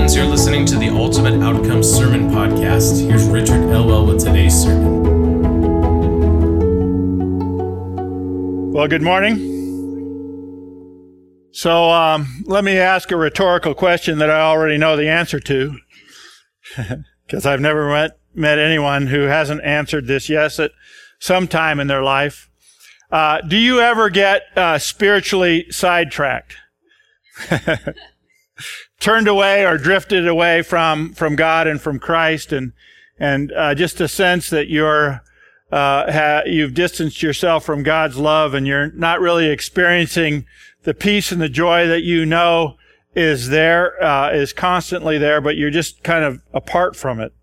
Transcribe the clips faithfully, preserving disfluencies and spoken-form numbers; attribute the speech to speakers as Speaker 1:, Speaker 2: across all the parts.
Speaker 1: friends, you're listening to the Ultimate Outcome Sermon Podcast. Here's Richard Elwell with today's sermon.
Speaker 2: Well, good morning. So um, let me ask a rhetorical question that I already know the answer to, because I've never met, met anyone who hasn't answered this yes at some time in their life. Uh, do you ever get uh, spiritually sidetracked? Turned away or drifted away from, from God and from Christ, and and uh, just a sense that you're uh, ha- you've distanced yourself from God's love, and you're not really experiencing the peace and the joy that you know is there, uh, is constantly there, but you're just kind of apart from it.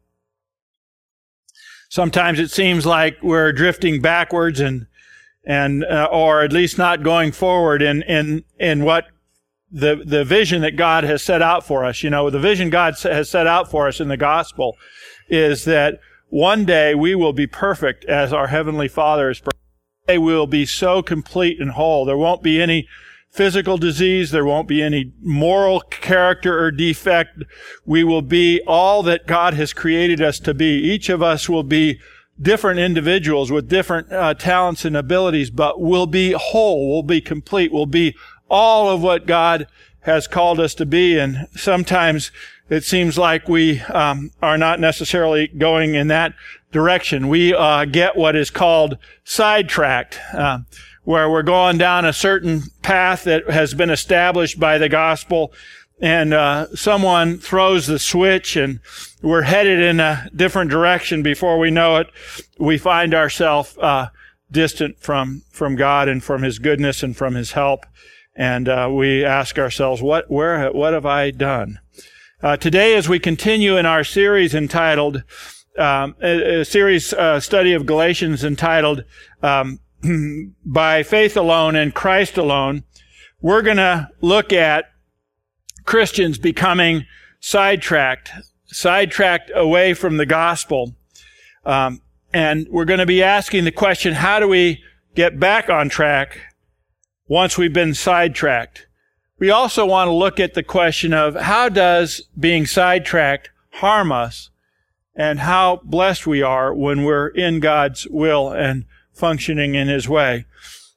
Speaker 2: Sometimes it seems like we're drifting backwards, and and uh, or at least not going forward in in in what the the vision that God has set out for us. You know, the vision God has set out for us in the gospel is that one day we will be perfect as our Heavenly Father is perfect. One day we will be so complete and whole. There won't be any physical disease. There won't be any moral character or defect. We will be all that God has created us to be. Each of us will be different individuals with different uh, talents and abilities, but we'll be whole. We'll be complete. We'll be all of what God has called us to be. And sometimes it seems like we um, are not necessarily going in that direction. We uh, get what is called sidetracked, uh, where we're going down a certain path that has been established by the gospel, and uh, someone throws the switch and we're headed in a different direction. Before we know it, we find ourselves uh, distant from, from God and from His goodness and from His help. And uh, we ask ourselves, what, where, what have I done? Uh, today, as we continue in our series entitled, um, a, a series uh, study of Galatians entitled, um, By Faith Alone and Christ Alone, we're going to look at Christians becoming sidetracked, sidetracked away from the gospel. Um, and we're going to be asking the question, how do we get back on track once we've been sidetracked? We also want to look at the question of how does being sidetracked harm us, and how blessed we are when we're in God's will and functioning in His way.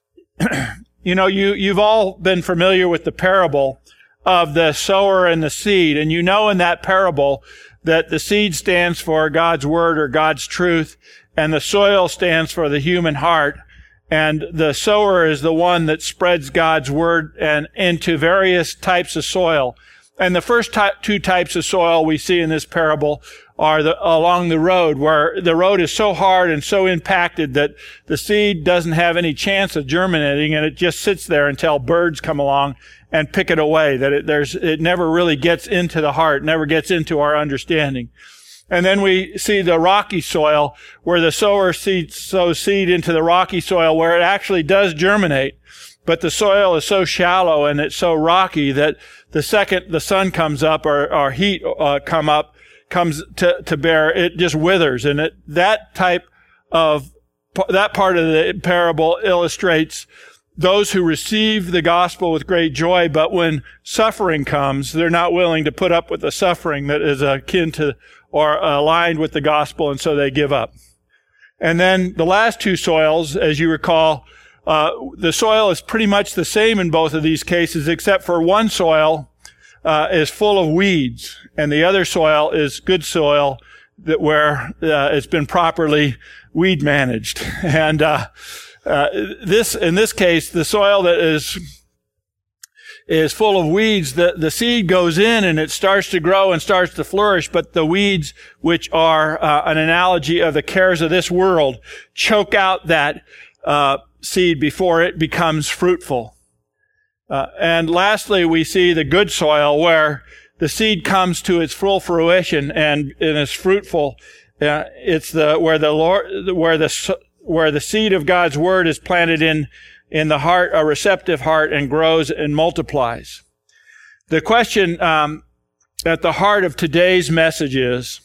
Speaker 2: You know, you, you've all been familiar with the parable of the sower and the seed, and you know in that parable that the seed stands for God's word or God's truth, and the soil stands for the human heart. And the sower is the one that spreads God's word and into various types of soil. And the first ty- two types of soil we see in this parable are the, along the road, where the road is so hard and so impacted that the seed doesn't have any chance of germinating, and it just sits there until birds come along and pick it away. That it, there's, it never really gets into the heart, never gets into our understanding. And then we see the rocky soil, where the sower seed, sows seed into the rocky soil, where it actually does germinate. But the soil is so shallow and it's so rocky that the second the sun comes up or, or heat uh, come up, comes to, to bear, it just withers. And it, that type of, that part of the parable illustrates those who receive the gospel with great joy, but when suffering comes, they're not willing to put up with the suffering that is akin to or aligned with the gospel, and so they give up. And then the last two soils, as you recall, uh, the soil is pretty much the same in both of these cases, except for one soil uh, is full of weeds, and the other soil is good soil that where uh, it's been properly weed managed. And uh, uh, this, in this case, the soil that is is full of weeds, the, the seed goes in and it starts to grow and starts to flourish, but the weeds, which are uh, an analogy of the cares of this world, choke out that uh, seed before it becomes fruitful. Uh, and lastly, we see the good soil, where the seed comes to its full fruition and, and is fruitful. Uh, it's the where the Lord, where the where the seed of God's word is planted in in the heart, a receptive heart, and grows and multiplies. The question um, at the heart of today's message is,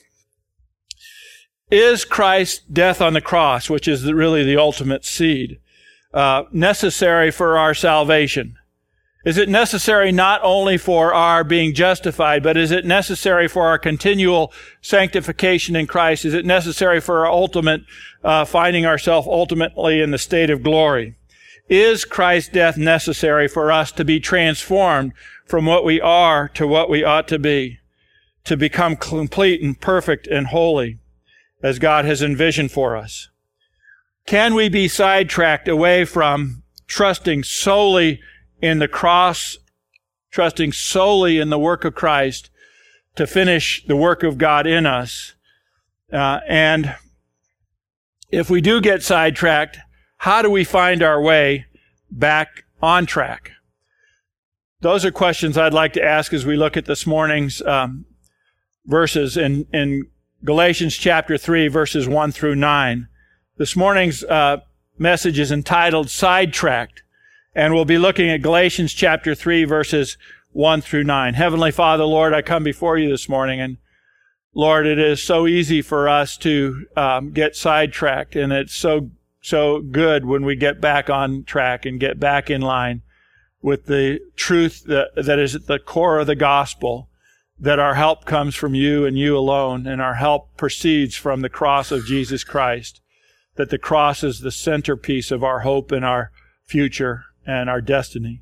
Speaker 2: is Christ's death on the cross, which is really the ultimate seed, uh, necessary for our salvation? Is it necessary not only for our being justified, but is it necessary for our continual sanctification in Christ? Is it necessary for our ultimate, uh, finding ourselves ultimately in the state of glory? Is Christ's death necessary for us to be transformed from what we are to what we ought to be, to become complete and perfect and holy as God has envisioned for us? Can we be sidetracked away from trusting solely in the cross, trusting solely in the work of Christ to finish the work of God in us? Uh, and if we do get sidetracked, how do we find our way back on track? Those are questions I'd like to ask as we look at this morning's um, verses in, in Galatians chapter three, verses one through nine. This morning's uh, message is entitled Sidetracked, and we'll be looking at Galatians chapter three, verses one through nine. Heavenly Father, Lord, I come before you this morning, and Lord, it is so easy for us to um, get sidetracked, and it's so so good when we get back on track and get back in line with the truth that, that is at the core of the gospel, that our help comes from you and you alone, and our help proceeds from the cross of Jesus Christ, that the cross is the centerpiece of our hope and our future and our destiny.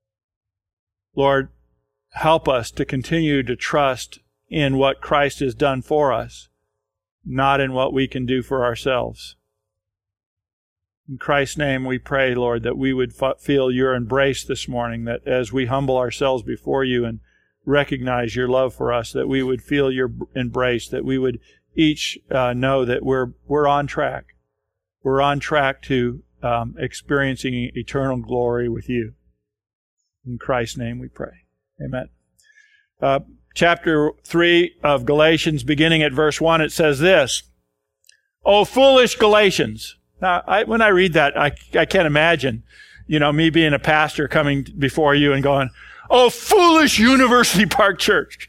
Speaker 2: Lord, help us to continue to trust in what Christ has done for us, not in what we can do for ourselves. In Christ's name we pray, Lord, that we would f- feel your embrace this morning, that as we humble ourselves before you and recognize your love for us, that we would feel your embrace, that we would each uh, know that we're we're on track. We're on track to um, experiencing eternal glory with you. In Christ's name we pray. Amen. Uh, chapter three of Galatians, beginning at verse one, it says this: "O foolish Galatians." Now, I, when I read that, I, I can't imagine, you know, me being a pastor coming before you and going, "Oh, foolish University Park Church."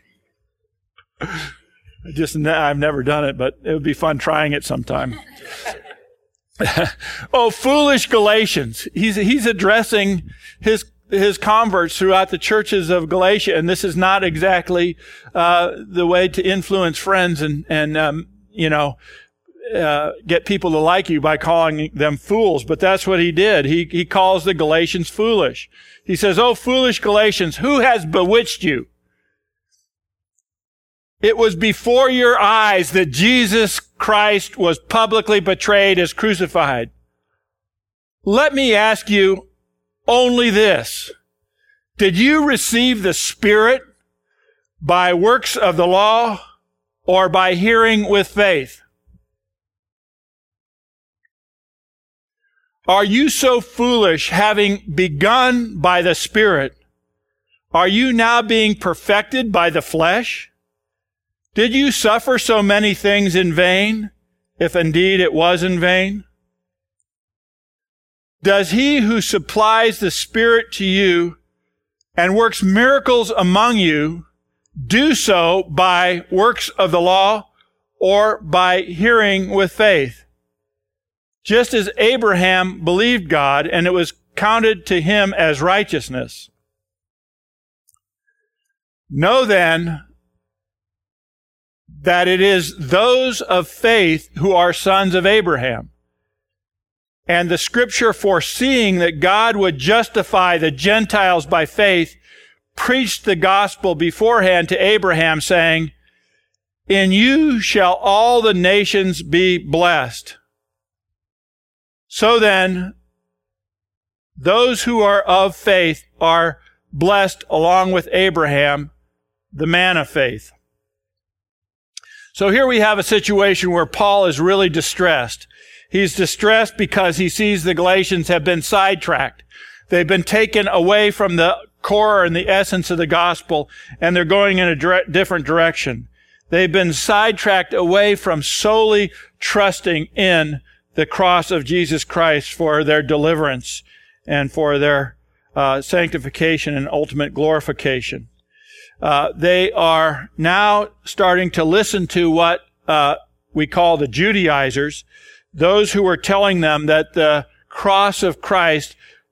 Speaker 2: I just, I've never done it, but it would be fun trying it sometime. "Oh, foolish Galatians." He's, he's addressing his, his converts throughout the churches of Galatia, and this is not exactly, uh, the way to influence friends and, and, um, you know, Uh, get people to like you by calling them fools, but that's what he did. He, he calls the Galatians foolish. He says, "Oh, foolish Galatians, who has bewitched you? It was before your eyes that Jesus Christ was publicly betrayed as crucified. Let me ask you only this: did you receive the Spirit by works of the law or by hearing with faith? Are you so foolish, having begun by the Spirit? Are you now being perfected by the flesh? Did you suffer so many things in vain, if indeed it was in vain? Does he who supplies the Spirit to you and works miracles among you do so by works of the law or by hearing with faith? Just as Abraham believed God, and it was counted to him as righteousness. Know then that it is those of faith who are sons of Abraham. And the Scripture, foreseeing that God would justify the Gentiles by faith, preached the gospel beforehand to Abraham, saying, "In you shall all the nations be blessed." So then, those who are of faith are blessed along with Abraham, the man of faith. So here we have a situation where Paul is really distressed. He's distressed because he sees the Galatians have been sidetracked. They've been taken away from the core and the essence of the gospel, and they're going in a dire- different direction. They've been sidetracked away from solely trusting in the cross of Jesus Christ for their deliverance and for their uh, sanctification and ultimate glorification. Uh, they are now starting to listen to what uh, we call the Judaizers, those who were telling them that the cross of Christ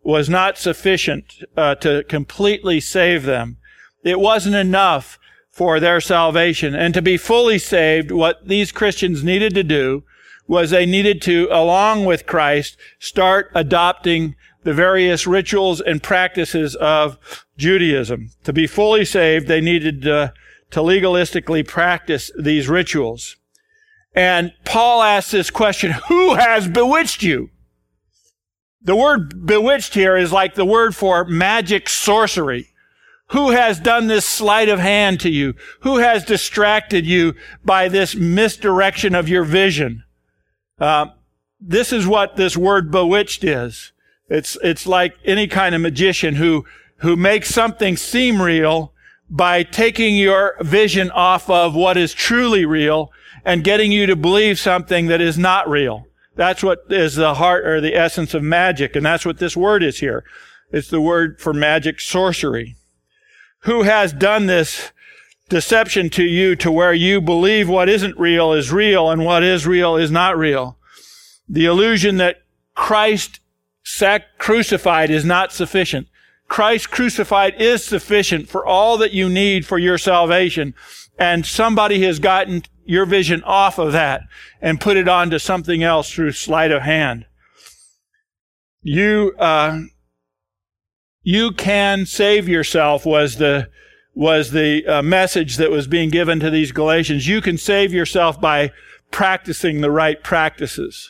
Speaker 2: was not sufficient uh, to completely save them. It wasn't enough for their salvation. And to be fully saved, what these Christians needed to do was they needed to, along with Christ, start adopting the various rituals and practices of Judaism. To be fully saved, they needed uh, to legalistically practice these rituals. And Paul asks this question, who has bewitched you? The word bewitched here is like the word for magic sorcery. Who has done this sleight of hand to you? Who has distracted you by this misdirection of your vision? Uh, this is what this word bewitched is. It's, it's like any kind of magician who, who makes something seem real by taking your vision off of what is truly real and getting you to believe something that is not real. That's what is the heart or the essence of magic, and that's what this word is here. It's the word for magic sorcery. Who has done this deception to you to where you believe what isn't real is real and what is real is not real? The illusion that Christ sac- crucified is not sufficient. Christ crucified is sufficient for all that you need for your salvation. And somebody has gotten your vision off of that and put it onto something else through sleight of hand. You, uh, you can save yourself was the, was the uh, message that was being given to these Galatians. You can save yourself by practicing the right practices.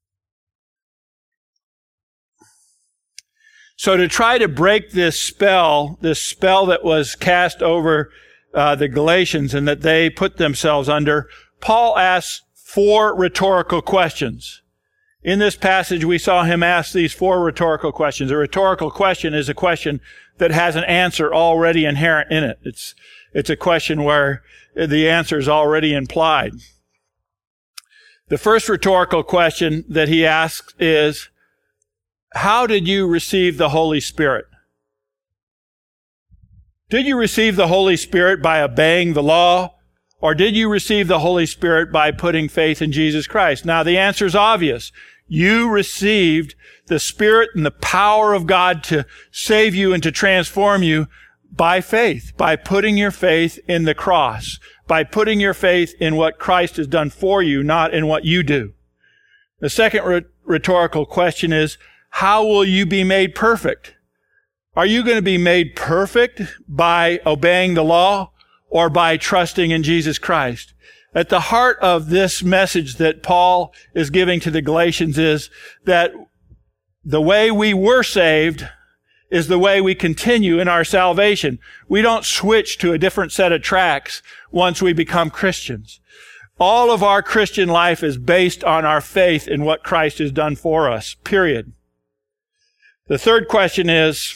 Speaker 2: So to try to break this spell, this spell that was cast over uh, the Galatians and that they put themselves under, Paul asks four rhetorical questions. In this passage, we saw him ask these four rhetorical questions. A rhetorical question is a question that has an answer already inherent in it. It's, it's a question where the answer is already implied. The first rhetorical question that he asks is, how did you receive the Holy Spirit? Did you receive the Holy Spirit by obeying the law? Or did you receive the Holy Spirit by putting faith in Jesus Christ? Now, the answer is obvious. You received the Spirit and the power of God to save you and to transform you by faith, by putting your faith in the cross, by putting your faith in what Christ has done for you, not in what you do. The second rhetorical question is, how will you be made perfect? Are you going to be made perfect by obeying the law or by trusting in Jesus Christ? At the heart of this message that Paul is giving to the Galatians is that the way we were saved is the way we continue in our salvation. We don't switch to a different set of tracks once we become Christians. All of our Christian life is based on our faith in what Christ has done for us, period. The third question is,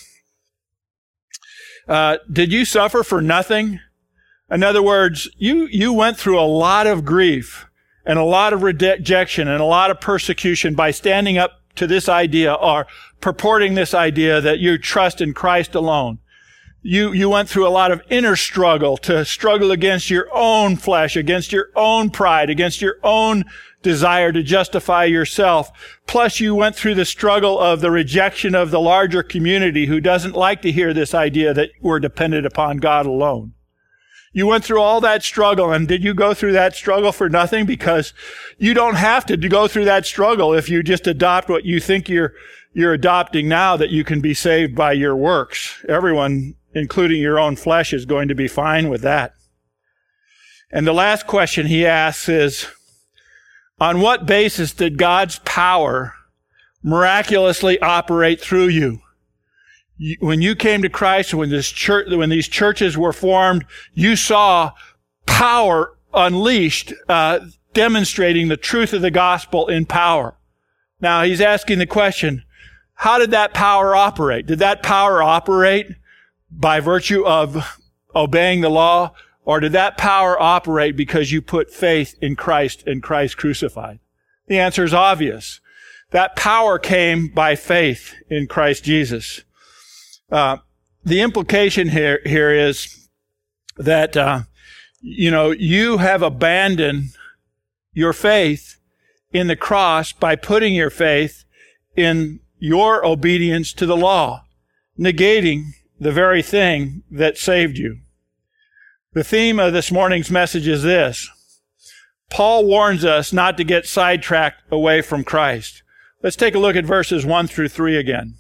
Speaker 2: uh, did you suffer for nothing? In other words, you, you went through a lot of grief and a lot of rejection and a lot of persecution by standing up to this idea or purporting this idea that you trust in Christ alone. You, you went through a lot of inner struggle to struggle against your own flesh, against your own pride, against your own desire to justify yourself. Plus, you went through the struggle of the rejection of the larger community who doesn't like to hear this idea that we're dependent upon God alone. You went through all that struggle, and did you go through that struggle for nothing? Because you don't have to go through that struggle if you just adopt what you think you're, you're adopting now, that you can be saved by your works. Everyone, including your own flesh, is going to be fine with that. And the last question he asks is, on what basis did God's power miraculously operate through you? When you came to Christ, when this church, when these churches were formed, you saw power unleashed, uh, demonstrating the truth of the gospel in power. Now, he's asking the question, how did that power operate? Did that power operate by virtue of obeying the law? Or did that power operate because you put faith in Christ and Christ crucified? The answer is obvious. That power came by faith in Christ Jesus. Uh, the implication here, here is that, uh, you know, you have abandoned your faith in the cross by putting your faith in your obedience to the law, negating the very thing that saved you. The theme of this morning's message is this. Paul warns us not to get sidetracked away from Christ. Let's take a look at verses one through three again.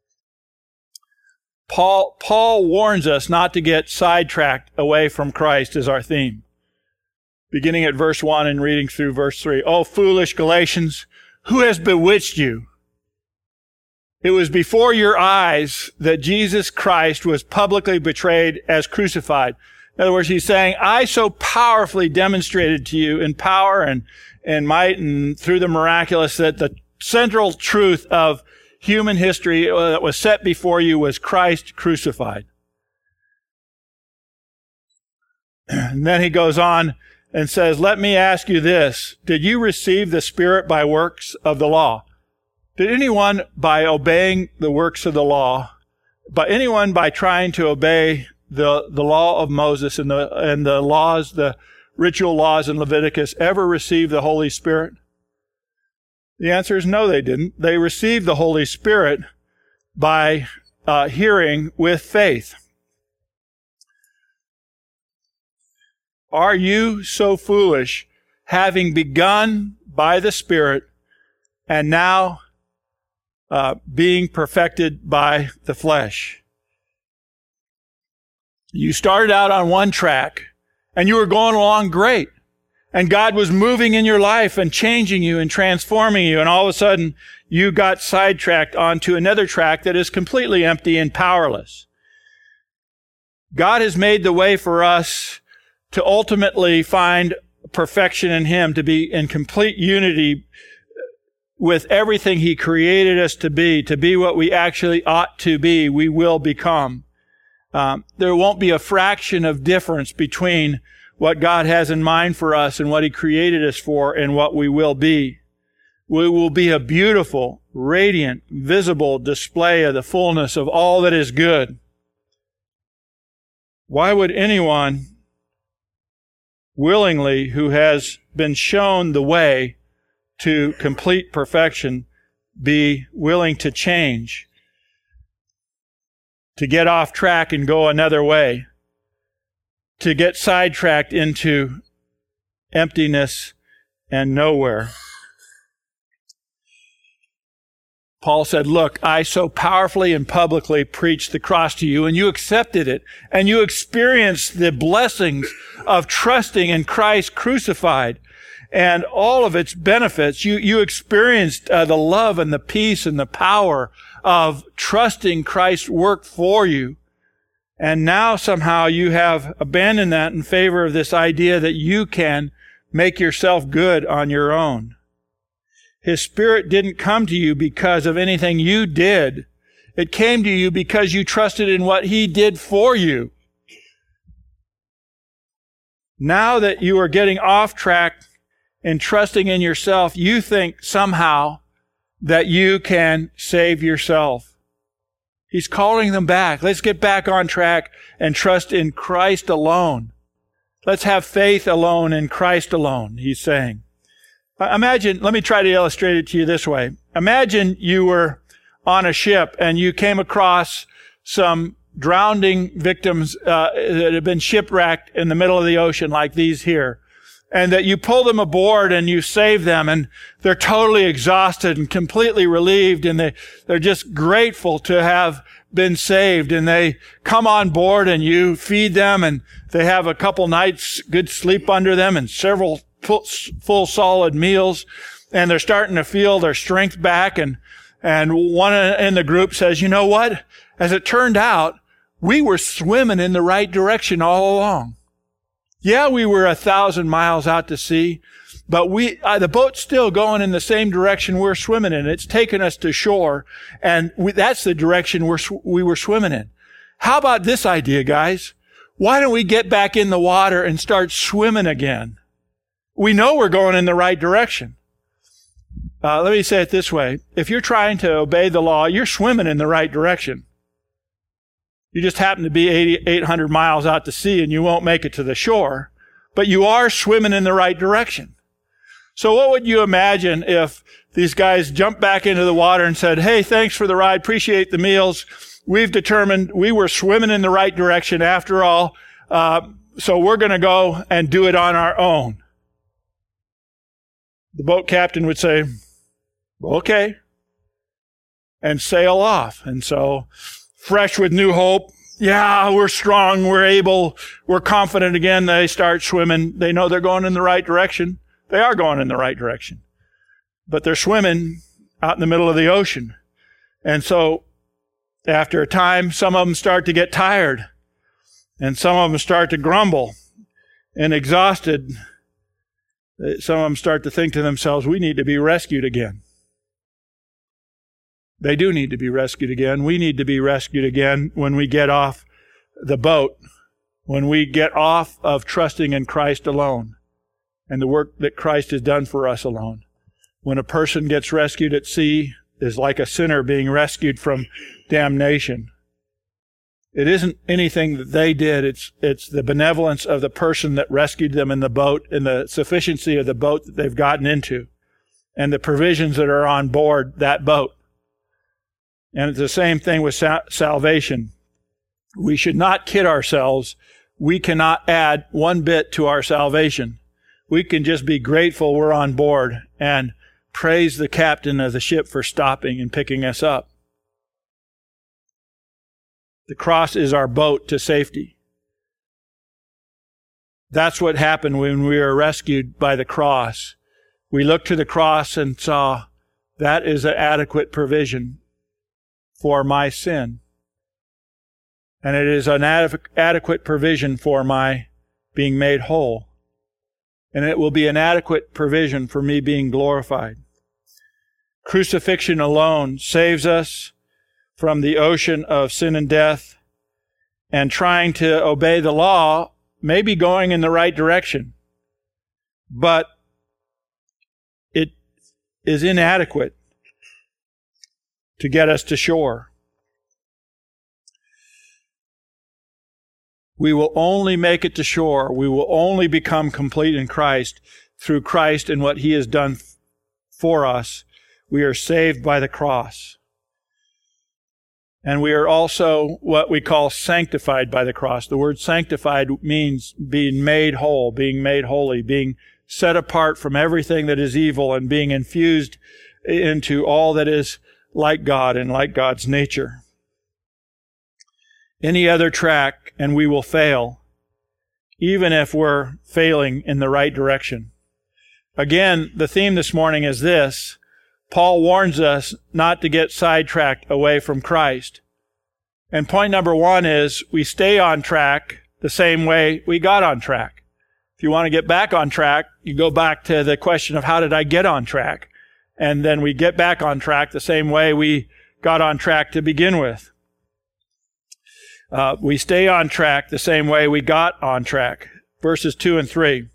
Speaker 2: Paul, Paul warns us not to get sidetracked away from Christ is our theme. Beginning at verse one and reading through verse three. "O foolish Galatians, who has bewitched you? It was before your eyes that Jesus Christ was publicly betrayed as crucified." In other words, he's saying, I so powerfully demonstrated to you in power and, and might and through the miraculous that the central truth of human history that was set before you was Christ crucified. And then he goes on and says, "Let me ask you this. Did you receive the Spirit by works of the law? Did anyone by obeying the works of the law, by anyone by trying to obey the, the law of Moses and the, and the laws, the ritual laws in Leviticus, ever receive the Holy Spirit?" The answer is no, they didn't. They received the Holy Spirit by uh, hearing with faith. Are you so foolish, having begun by the Spirit and now uh, being perfected by the flesh? You started out on one track and you were going along great. And God was moving in your life and changing you and transforming you. And all of a sudden you got sidetracked onto another track that is completely empty and powerless. God has made the way for us to ultimately find perfection in Him, to be in complete unity with everything He created us to be, to be what we actually ought to be, we will become. Um, there won't be a fraction of difference between what God has in mind for us and what He created us for and what we will be. We will be a beautiful, radiant, visible display of the fullness of all that is good. Why would anyone willingly, who has been shown the way to complete perfection, be willing to change, to get off track and go another way, to get sidetracked into emptiness and nowhere? Paul said, look, I so powerfully and publicly preached the cross to you, and you accepted it, and you experienced the blessings of trusting in Christ crucified and all of its benefits. You, you experienced uh, the love and the peace and the power of trusting Christ's work for you. And now somehow you have abandoned that in favor of this idea that you can make yourself good on your own. His Spirit didn't come to you because of anything you did. It came to you because you trusted in what He did for you. Now that you are getting off track and trusting in yourself, you think somehow that you can save yourself. He's calling them back. Let's get back on track and trust in Christ alone. Let's have faith alone in Christ alone, he's saying. Imagine, let me try to illustrate it to you this way. Imagine you were on a ship and you came across some drowning victims uh, that had been shipwrecked in the middle of the ocean like these here. And that you pull them aboard and you save them, and they're totally exhausted and completely relieved, and they, they're just grateful to have been saved. And they come on board and you feed them, and they have a couple nights good sleep under them and several full, full solid meals, and they're starting to feel their strength back. And, and one in the group says, you know what? As it turned out, we were swimming in the right direction all along. Yeah, we were a thousand miles out to sea, but we, uh, the boat's still going in the same direction we're swimming in. It's taken us to shore, and we, that's the direction we're, we were swimming in. How about this idea, guys? Why don't we get back in the water and start swimming again? We know we're going in the right direction. Uh, let me say it this way. If you're trying to obey the law, you're swimming in the right direction. You just happen to be eight hundred miles out to sea and you won't make it to the shore, but you are swimming in the right direction. So what would you imagine if these guys jumped back into the water and said, hey, thanks for the ride. Appreciate the meals. We've determined we were swimming in the right direction after all. Uh, so we're going to go and do it on our own. The boat captain would say, okay, and sail off. And so, fresh with new hope, yeah, we're strong, we're able, we're confident again. They start swimming. They know they're going in the right direction. They are going in the right direction. But they're swimming out in the middle of the ocean. And so, after a time, some of them start to get tired. And some of them start to grumble and exhausted. Some of them start to think to themselves, we need to be rescued again. They do need to be rescued again. We need to be rescued again when we get off the boat, when we get off of trusting in Christ alone and the work that Christ has done for us alone. When a person gets rescued at sea, is like a sinner being rescued from damnation. It isn't anything that they did. It's it's the benevolence of the person that rescued them in the boat and the sufficiency of the boat that they've gotten into and the provisions that are on board that boat. And it's the same thing with sa- salvation. We should not kid ourselves. We cannot add one bit to our salvation. We can just be grateful we're on board and praise the captain of the ship for stopping and picking us up. The cross is our boat to safety. That's what happened when we were rescued by the cross. We looked to the cross and saw that is an adequate provision for my sin. And it is an ad- adequate provision for my being made whole. And it will be an adequate provision for me being glorified. Crucifixion alone saves us from the ocean of sin and death, and trying to obey the law may be going in the right direction, but it is inadequate to get us to shore. We will only make it to shore. We will only become complete in Christ through Christ and what He has done for us. We are saved by the cross. And we are also what we call sanctified by the cross. The word sanctified means being made whole, being made holy, being set apart from everything that is evil and being infused into all that is like God and like God's nature. Any other track and we will fail, even if we're failing in the right direction. Again, the theme this morning is this. Paul warns us not to get sidetracked away from Christ. And point number one is we stay on track the same way we got on track. If you want to get back on track, you go back to the question of how did I get on track? And then we get back on track the same way we got on track to begin with. Uh, we stay on track the same way we got on track. Verses two and three.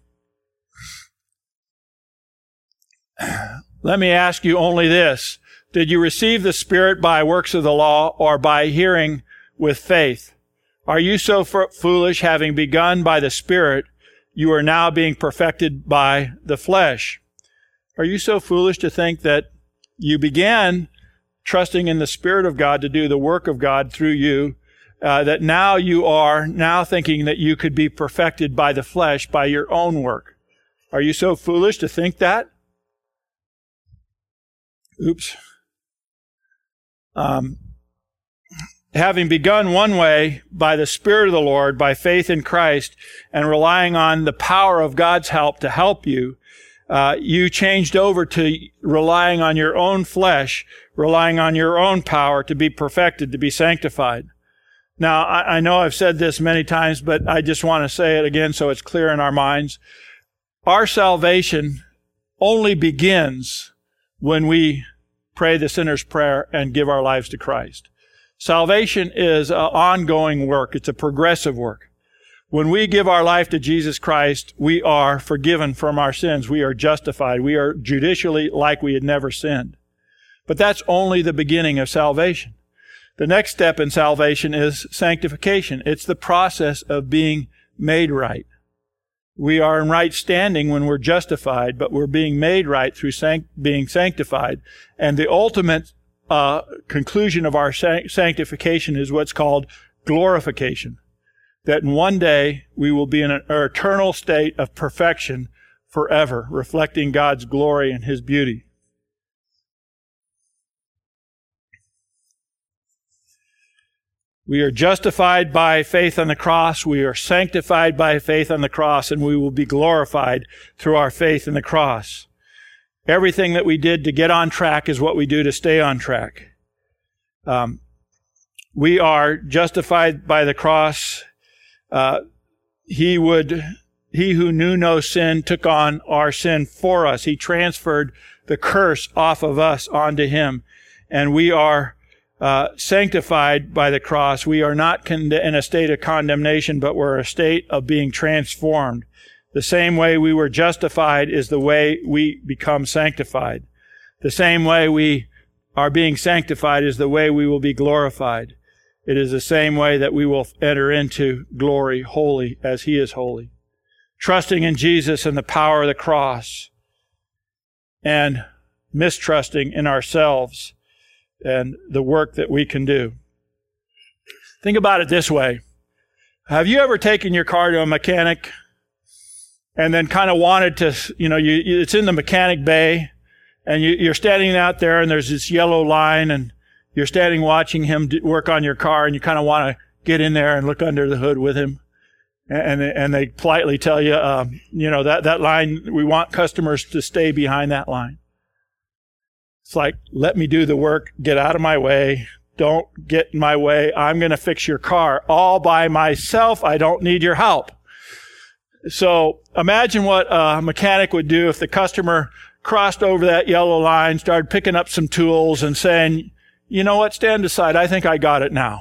Speaker 2: Let me ask you only this. Did you receive the Spirit by works of the law or by hearing with faith? Are you so f- foolish, having begun by the Spirit, you are now being perfected by the flesh? Are you so foolish to think that you began trusting in the Spirit of God to do the work of God through you, uh, that now you are now thinking that you could be perfected by the flesh, by your own work? Are you so foolish to think that? Oops. Um, having begun one way by the Spirit of the Lord, by faith in Christ, and relying on the power of God's help to help you, uh, you changed over to relying on your own flesh, relying on your own power to be perfected, to be sanctified. Now, I, I know I've said this many times, but I just want to say it again so it's clear in our minds. Our salvation only begins when we pray the sinner's prayer and give our lives to Christ. Salvation is an ongoing work. It's a progressive work. When we give our life to Jesus Christ, we are forgiven from our sins. We are justified. We are judicially like we had never sinned. But that's only the beginning of salvation. The next step in salvation is sanctification. It's the process of being made right. We are in right standing when we're justified, but we're being made right through sanct- being sanctified. And the ultimate uh, conclusion of our san- sanctification is what's called glorification. That in one day we will be in an eternal state of perfection forever, reflecting God's glory and His beauty. We are justified by faith on the cross. We are sanctified by faith on the cross, and we will be glorified through our faith in the cross. Everything that we did to get on track is what we do to stay on track. Um, we are justified by the cross. Uh, he would, he who knew no sin took on our sin for us. He transferred the curse off of us onto Him, and we are Uh, sanctified by the cross. We are not con- in a state of condemnation, but we're in a state of being transformed. The same way we were justified is the way we become sanctified. The same way we are being sanctified is the way we will be glorified. It is the same way that we will enter into glory holy as He is holy. Trusting in Jesus and the power of the cross, and mistrusting in ourselves and the work that we can do. Think about it this way. Have you ever taken your car to a mechanic and then kind of wanted to, you know, you, it's in the mechanic bay and you, you're standing out there and there's this yellow line and you're standing watching him do, work on your car, and you kind of want to get in there and look under the hood with him. And, and they politely tell you, um, you know, that, that line, we want customers to stay behind that line. It's like, let me do the work, get out of my way, don't get in my way, I'm going to fix your car all by myself, I don't need your help. So imagine what a mechanic would do if the customer crossed over that yellow line, started picking up some tools and saying, you know what, stand aside, I think I got it now.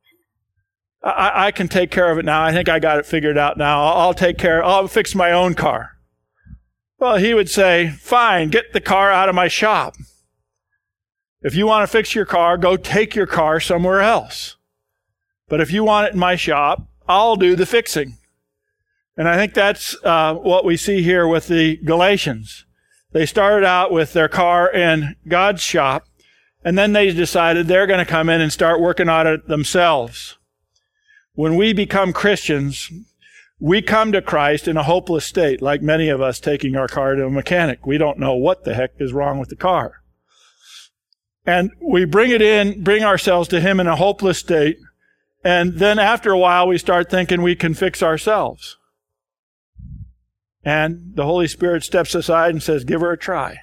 Speaker 2: I, I can take care of it now, I think I got it figured out now, I'll, I'll take care, I'll fix my own car. Well, he would say, fine, get the car out of my shop. If you want to fix your car, go take your car somewhere else. But if you want it in my shop, I'll do the fixing. And I think that's uh, what we see here with the Galatians. They started out with their car in God's shop, and then they decided they're going to come in and start working on it themselves. When we become Christians, we come to Christ in a hopeless state, like many of us taking our car to a mechanic. We don't know what the heck is wrong with the car. And we bring it in, bring ourselves to Him in a hopeless state. And then after a while, we start thinking we can fix ourselves. And the Holy Spirit steps aside and says, give her a try.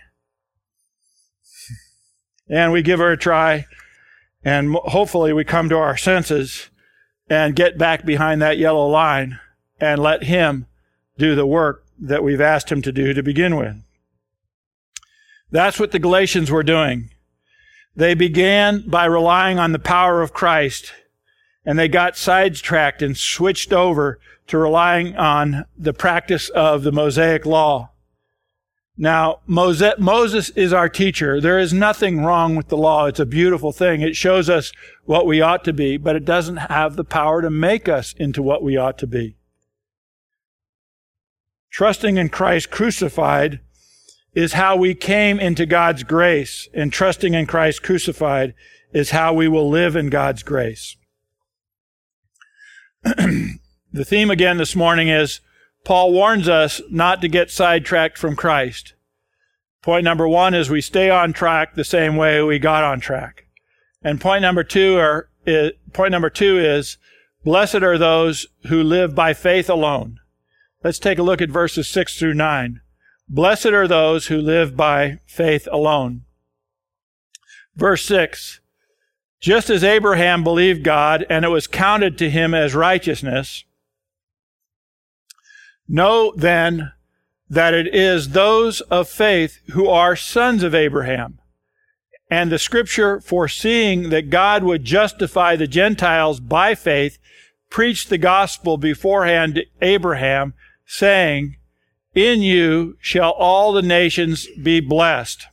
Speaker 2: And we give her a try. And hopefully we come to our senses and get back behind that yellow line and let Him do the work that we've asked Him to do to begin with. That's what the Galatians were doing. They began by relying on the power of Christ, and they got sidetracked and switched over to relying on the practice of the Mosaic law. Now, Moses is our teacher. There is nothing wrong with the law. It's a beautiful thing. It shows us what we ought to be, but it doesn't have the power to make us into what we ought to be. Trusting in Christ crucified is how we came into God's grace, and trusting in Christ crucified is how we will live in God's grace. The theme again this morning is Paul warns us not to get sidetracked from Christ. Point number one is we stay on track the same way we got on track. And point number two, are, is, point number two is, blessed are those who live by faith alone. Let's take a look at verses six through nine. Blessed are those who live by faith alone. Verse six, just as Abraham believed God, and it was counted to him as righteousness, know then that it is those of faith who are sons of Abraham. And the Scripture, foreseeing that God would justify the Gentiles by faith, preached the gospel beforehand to Abraham, saying, in you shall all the nations be blessed.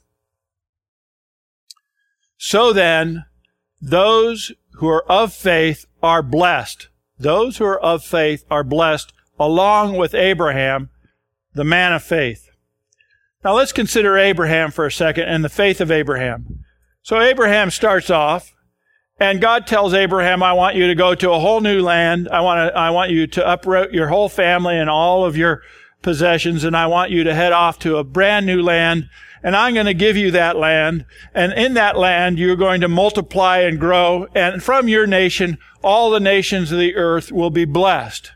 Speaker 2: So then, those who are of faith are blessed. Those who are of faith are blessed along with Abraham, the man of faith. Now let's consider Abraham for a second and the faith of Abraham. So Abraham starts off, and God tells Abraham, I want you to go to a whole new land. I want to, I want you to uproot your whole family and all of your possessions, and I want you to head off to a brand new land, and I'm going to give you that land, and in that land you're going to multiply and grow, and from your nation all the nations of the earth will be blessed.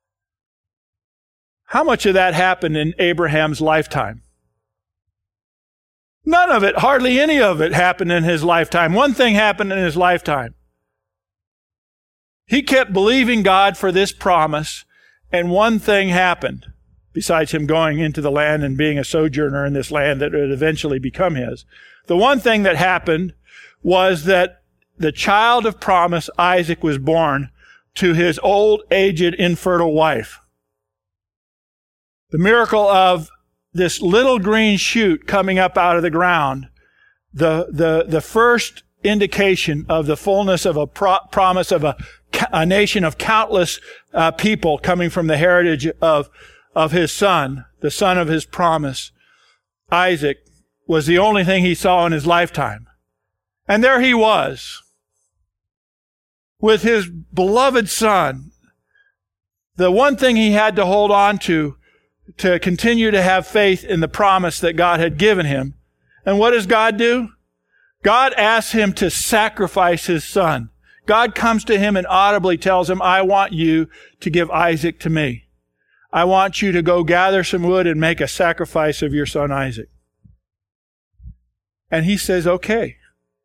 Speaker 2: How much of that happened in Abraham's lifetime? None of it, hardly any of it happened in his lifetime. One thing happened in his lifetime. He kept believing God for this promise, and one thing happened, besides him going into the land and being a sojourner in this land that would eventually become his. The one thing that happened was that the child of promise, Isaac, was born to his old, aged, infertile wife. The miracle of this little green shoot coming up out of the ground, the the the first indication of the fullness of a pro- promise of a, a nation of countless uh, people coming from the heritage of of his son, the son of his promise, Isaac, was the only thing he saw in his lifetime. And there he was, with his beloved son, the one thing he had to hold on to to continue to have faith in the promise that God had given him. And what does God do? God asks him to sacrifice his son. God comes to him and audibly tells him, I want you to give Isaac to me. I want you to go gather some wood and make a sacrifice of your son Isaac. And he says, okay.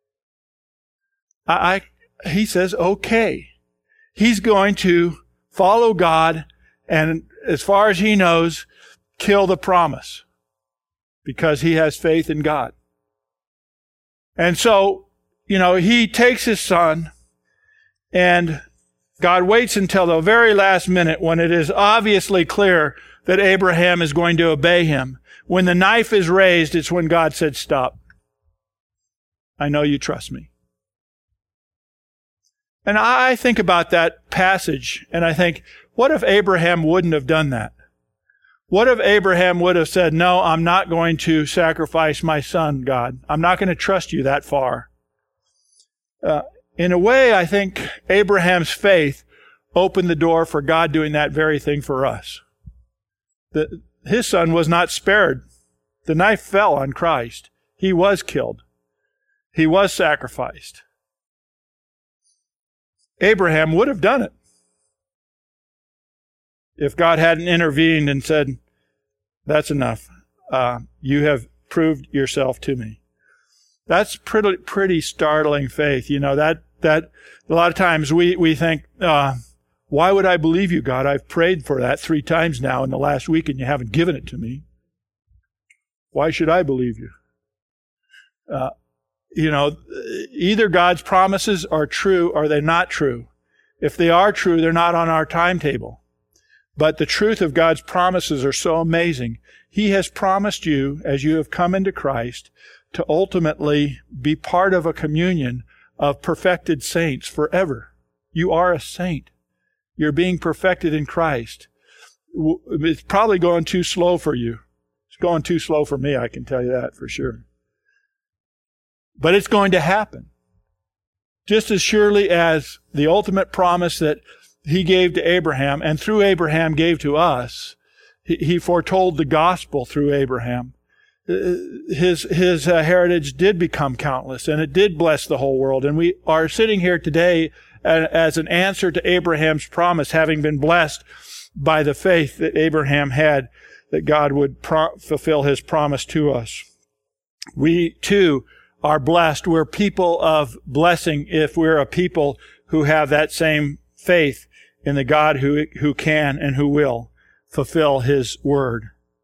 Speaker 2: I, I he says, okay. He's going to follow God, and as far as he knows, kill the promise, because he has faith in God. And so, you know, he takes his son, and God waits until the very last minute when it is obviously clear that Abraham is going to obey him. When the knife is raised, it's when God said, stop. I know you trust me. And I think about that passage, and I think, what if Abraham wouldn't have done that? What if Abraham would have said, no, I'm not going to sacrifice my son, God. I'm not going to trust you that far. Uh, in a way, I think Abraham's faith opened the door for God doing that very thing for us. The, his son was not spared. The knife fell on Christ. He was killed. He was sacrificed. Abraham would have done it if God hadn't intervened and said, that's enough. Uh, you have proved yourself to me. That's pretty, pretty startling faith. You know, that, that a lot of times we, we think, uh, why would I believe you, God? I've prayed for that three times now in the last week and you haven't given it to me. Why should I believe you? Uh, you know, either God's promises are true or they're not true. If they are true, they're not on our timetable. But the truth of God's promises are so amazing. He has promised you, as you have come into Christ, to ultimately be part of a communion of perfected saints forever. You are a saint. You're being perfected in Christ. It's probably going too slow for you. It's going too slow for me, I can tell you that for sure. But it's going to happen. Just as surely as the ultimate promise that he gave to Abraham, and through Abraham gave to us, he, he foretold the gospel through Abraham. His, his uh, heritage did become countless, and it did bless the whole world. And we are sitting here today as an answer to Abraham's promise, having been blessed by the faith that Abraham had that God would pro- fulfill his promise to us. We, too, are blessed. We're people of blessing if we're a people who have that same faith in the God who, who can and who will fulfill his word.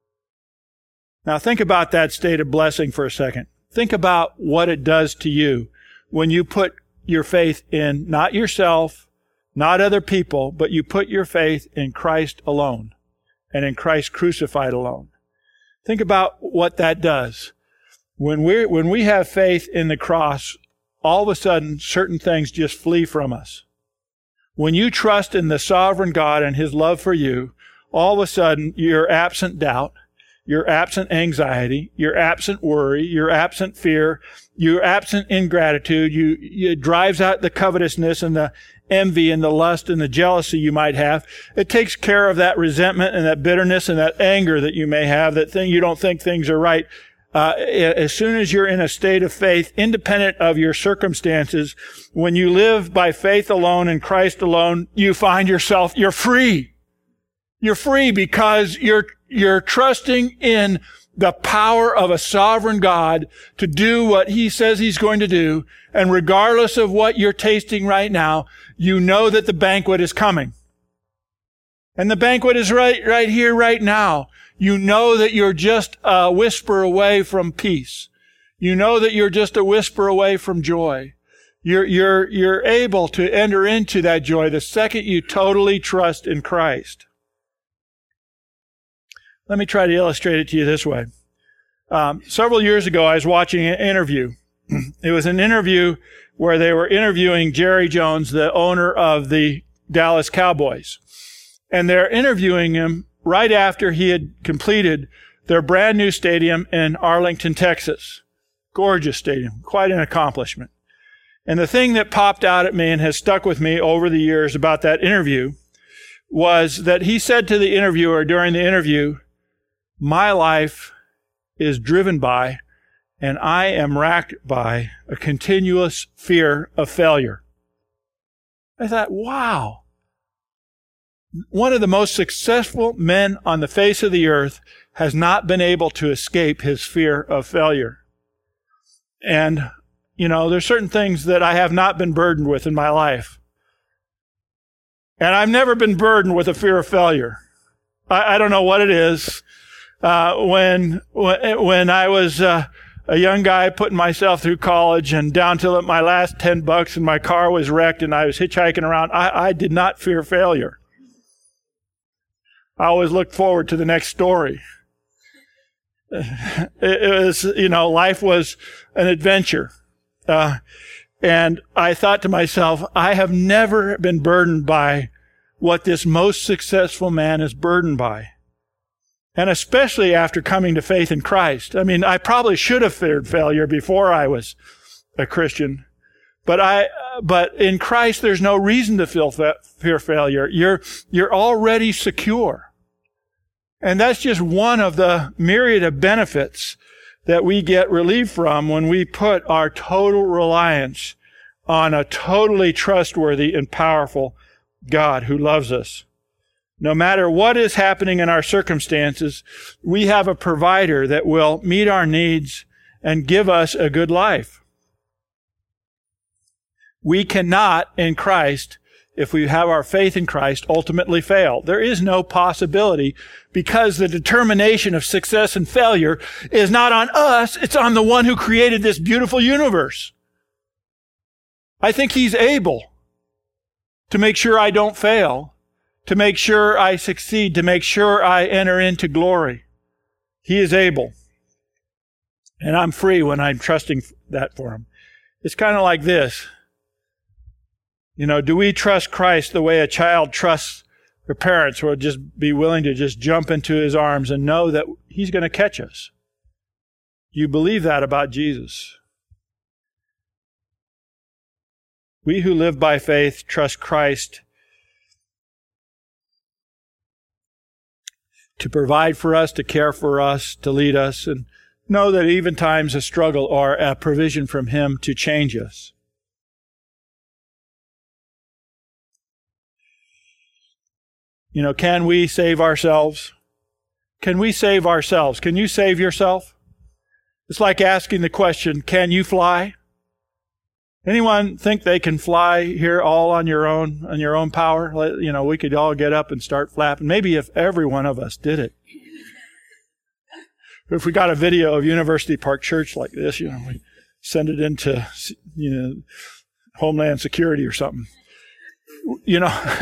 Speaker 2: Now think about that state of blessing for a second. Think about what it does to you when you put your faith in not yourself, not other people, but you put your faith in Christ alone and in Christ crucified alone. Think about what that does. When we when we have faith in the cross, all of a sudden certain things just flee from us. When you trust in the sovereign God and his love for you, all of a sudden you're absent doubt, you're absent anxiety, you're absent worry, you're absent fear, you're absent ingratitude. You, it drives out the covetousness and the envy and the lust and the jealousy you might have. It takes care of that resentment and that bitterness and that anger that you may have, that thing you don't think things are right. Uh, as soon as you're in a state of faith, independent of your circumstances, when you live by faith alone in Christ alone, you find yourself, you're free. You're free because you're, you're trusting in the power of a sovereign God to do what He says He's going to do. And regardless of what you're tasting right now, you know that the banquet is coming. And the banquet is right, right here, right now. You know that you're just a whisper away from peace. You know that you're just a whisper away from joy. You're, you're, you're able to enter into that joy the second you totally trust in Christ. Let me try to illustrate it to you this way. Um, several years ago, I was watching an interview. It was an interview where they were interviewing Jerry Jones, the owner of the Dallas Cowboys. And they're interviewing him right after he had completed their brand new stadium in Arlington, Texas. Gorgeous stadium. Quite an accomplishment. And the thing that popped out at me and has stuck with me over the years about that interview was that he said to the interviewer during the interview, "My life is driven by and I am racked by a continuous fear of failure." I thought, wow. One of the most successful men on the face of the earth has not been able to escape his fear of failure. And, you know, there's certain things that I have not been burdened with in my life. And I've never been burdened with a fear of failure. I, I don't know what it is. Uh, when, when, when I was, uh, a young guy putting myself through college and down to my last ten bucks and my car was wrecked and I was hitchhiking around, I, I did not fear failure. I always looked forward to the next story. It, it was, you know, life was an adventure. Uh, and I thought to myself, I have never been burdened by what this most successful man is burdened by. And especially after coming to faith in Christ. I mean, I probably should have feared failure before I was a Christian. But I, but in Christ, there's no reason to feel fa- fear failure. You're, you're already secure. And that's just one of the myriad of benefits that we get relief from when we put our total reliance on a totally trustworthy and powerful God who loves us. No matter what is happening in our circumstances, we have a provider that will meet our needs and give us a good life. We cannot, in Christ, if we have our faith in Christ, ultimately fail. There is no possibility because the determination of success and failure is not on us, it's on the one who created this beautiful universe. I think He's able to make sure I don't fail, to make sure I succeed, to make sure I enter into glory. He is able. And I'm free when I'm trusting that for Him. It's kind of like this. You know, do we trust Christ the way a child trusts their parents, who will just be willing to just jump into His arms and know that He's going to catch us? Do you believe that about Jesus? We who live by faith trust Christ to provide for us, to care for us, to lead us, and know that even times of struggle are a provision from Him to change us. You know, can we save ourselves? Can we save ourselves? Can you save yourself? It's like asking the question, can you fly? Anyone think they can fly here all on your own, on your own power? You know, we could all get up and start flapping. Maybe if every one of us did it. If we got a video of University Park Church like this, you know, we send it into, you know, Homeland Security or something. You know,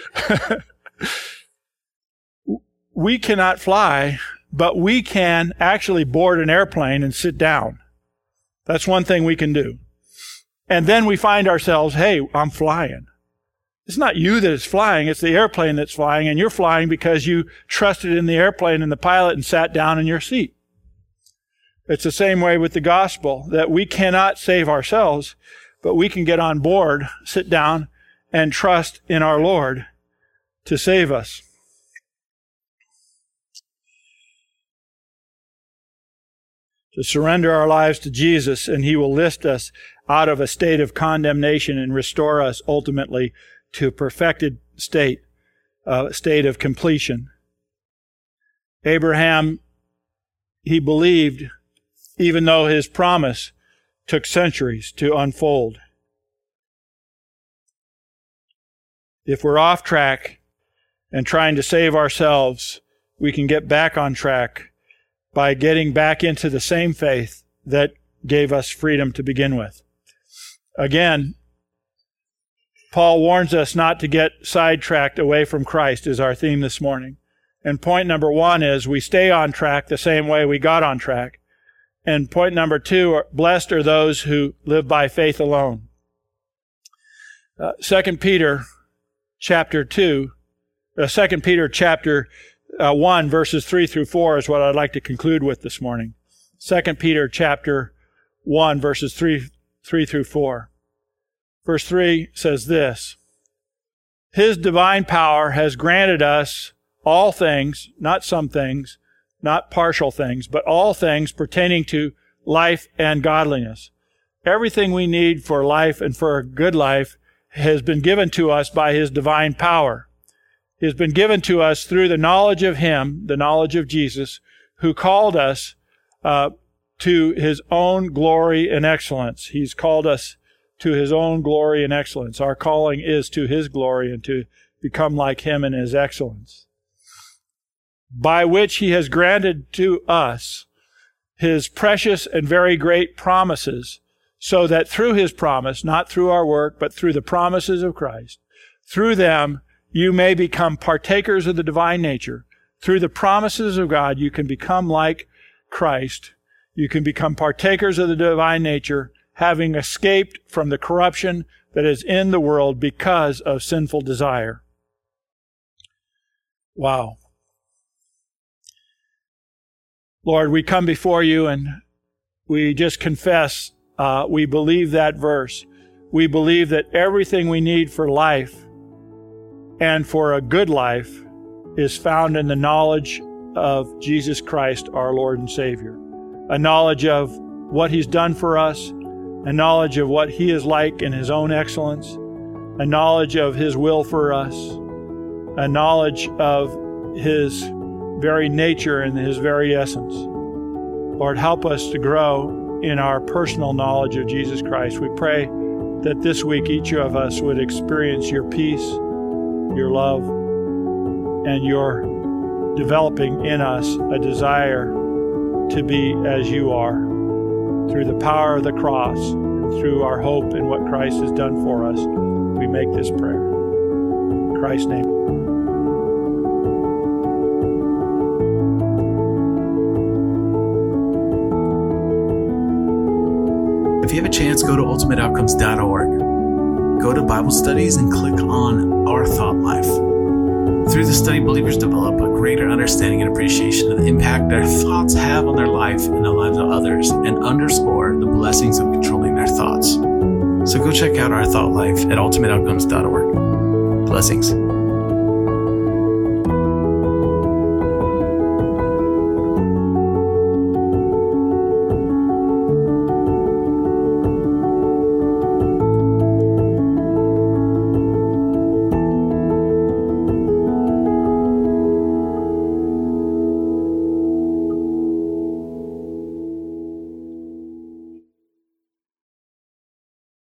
Speaker 2: we cannot fly, but we can actually board an airplane and sit down. That's one thing we can do. And then we find ourselves, hey, I'm flying. it's not you that is flying, it's the airplane that's flying, and you're flying because you trusted in the airplane and the pilot and sat down in your seat. It's the same way with the gospel, that we cannot save ourselves, but we can get on board, sit down, and trust in our Lord to save us. To surrender our lives to Jesus, and He will lift us out of a state of condemnation and restore us ultimately to a perfected state, a state of completion. Abraham, he believed, even though his promise took centuries to unfold. If we're off track and trying to save ourselves, we can get back on track by getting back into the same faith that gave us freedom to begin with. Again, Paul warns us not to get sidetracked away from Christ, is our theme this morning. And point number one is we stay on track the same way we got on track. And point number two, blessed are those who live by faith alone. Uh, Second Peter chapter two, uh, Second Peter chapter uh, one, verses three through four is what I'd like to conclude with this morning. Second Peter chapter one, verses three, three through four. Verse three says this: His divine power has granted us all things, not some things, not partial things, but all things pertaining to life and godliness. Everything we need for life and for a good life has been given to us by His divine power. It has been given to us through the knowledge of Him, the knowledge of Jesus, who called us uh, to His own glory and excellence. He's called us to His own glory and excellence. Our calling is to His glory and to become like Him in His excellence, by which He has granted to us His precious and very great promises, so that through His promise, not through our work, but through the promises of Christ, through them you may become partakers of the divine nature. Through the promises of God, you can become like Christ. You can become partakers of the divine nature, having escaped from the corruption that is in the world because of sinful desire. Wow. Lord, we come before You and we just confess, uh, we believe that verse. We believe that everything we need for life and for a good life is found in the knowledge of Jesus Christ, our Lord and Savior. A knowledge of what He's done for us, a knowledge of what He is like in His own excellence, a knowledge of His will for us, a knowledge of His very nature and His very essence. Lord, help us to grow in our personal knowledge of Jesus Christ. We pray that this week each of us would experience Your peace, Your love, and Your developing in us a desire to be as You are, through the power of the cross, and through our hope in what Christ has done for us. We make this prayer. In Christ's name.
Speaker 1: If you have a chance, go to ultimate outcomes dot org. Go to Bible studies and click on Our Thought Life. Through the study, believers develop a greater understanding and appreciation of the impact their thoughts have on their life and the lives of others, and underscore the blessings of controlling their thoughts. So go check out Our Thought Life at ultimate outcomes dot org. Blessings.